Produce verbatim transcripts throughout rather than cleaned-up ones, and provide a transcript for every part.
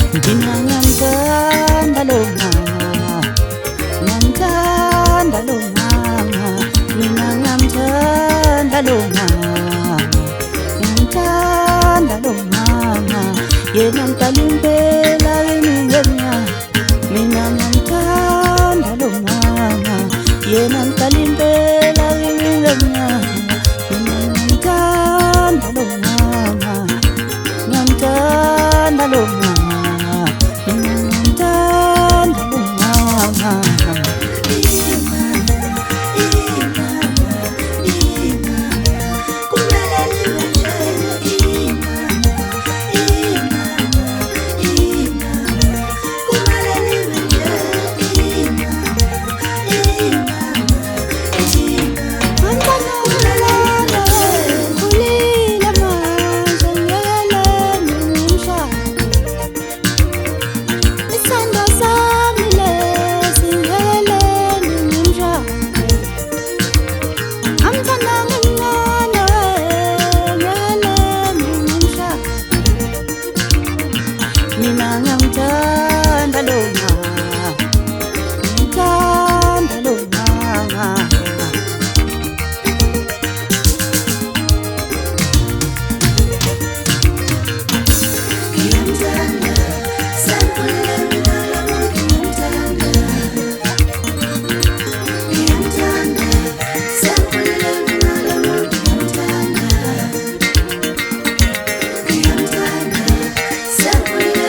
Mina ngamthanda lo mama, ngamthanda lo mama, mina ngamthanda lo mama, ngamthanda lo mama, yena mdala impela emingenya. Mina ngamthanda lo mama, yena mdala impela emingenya. Mina ngamthanda lo mama, ngamthanda lo mama. Mina ngamthanda lo mama, ngamthanda lo mama. Ngiyamthanda, sangikhulele mina lamuntu ngiyamthanda. Ngiyamthanda, sangikhulele mina lamuntu ngiyamthanda. Ngiyamthanda, sangikhulele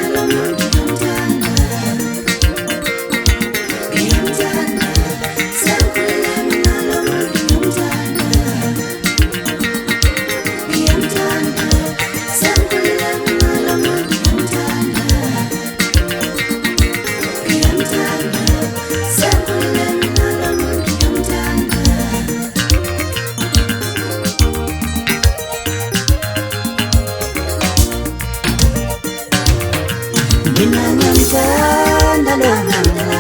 Mina ngamthanda lo mama,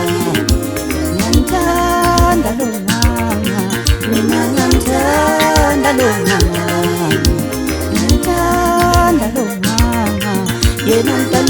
ngamthanda lo mama, mina ngamthanda lo mama, ngamthanda lo mama, yena